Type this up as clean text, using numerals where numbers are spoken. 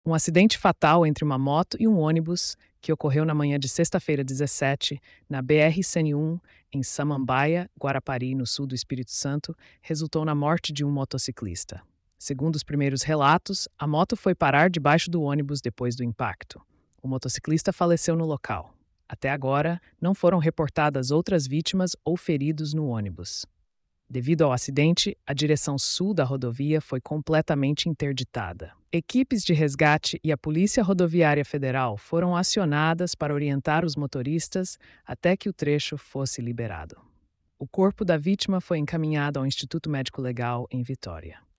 Um acidente fatal entre uma moto e um ônibus, que ocorreu na manhã de sexta-feira 17, na BR-101, em Samambaia, Guarapari, no sul do Espírito Santo, resultou na morte de um motociclista. Segundo os primeiros relatos, a moto foi parar debaixo do ônibus depois do impacto. O motociclista faleceu no local. Até agora, não foram reportadas outras vítimas ou feridos no ônibus. Devido ao acidente, a direção sul da rodovia foi completamente interditada. Equipes de resgate e a Polícia Rodoviária Federal foram acionadas para orientar os motoristas até que o trecho fosse liberado. O corpo da vítima foi encaminhado ao Instituto Médico Legal em Vitória.